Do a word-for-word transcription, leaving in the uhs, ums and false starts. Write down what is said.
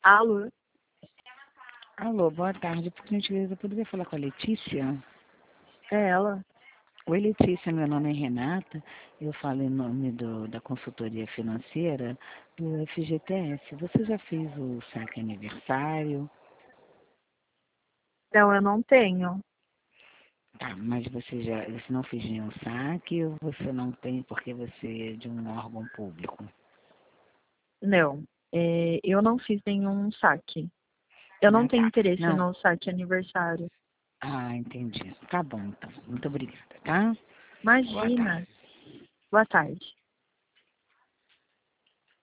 Alô? Alô, boa tarde. Por gentileza, eu poderia falar com a Letícia? É ela? Oi, Letícia, meu nome é Renata. Eu falo em nome do, da consultoria financeira do F G T S. Você já fez o saque aniversário? Não, eu não tenho. Tá, mas você já você não fez nenhum saque ou você não tem porque você é de um órgão público? Não, é, eu não fiz nenhum saque. Eu não Ah, tenho tá. interesse Não. no saque aniversário. Ah, entendi. Tá bom, então. Muito obrigada, tá? Boa Imagina. tarde. Boa tarde.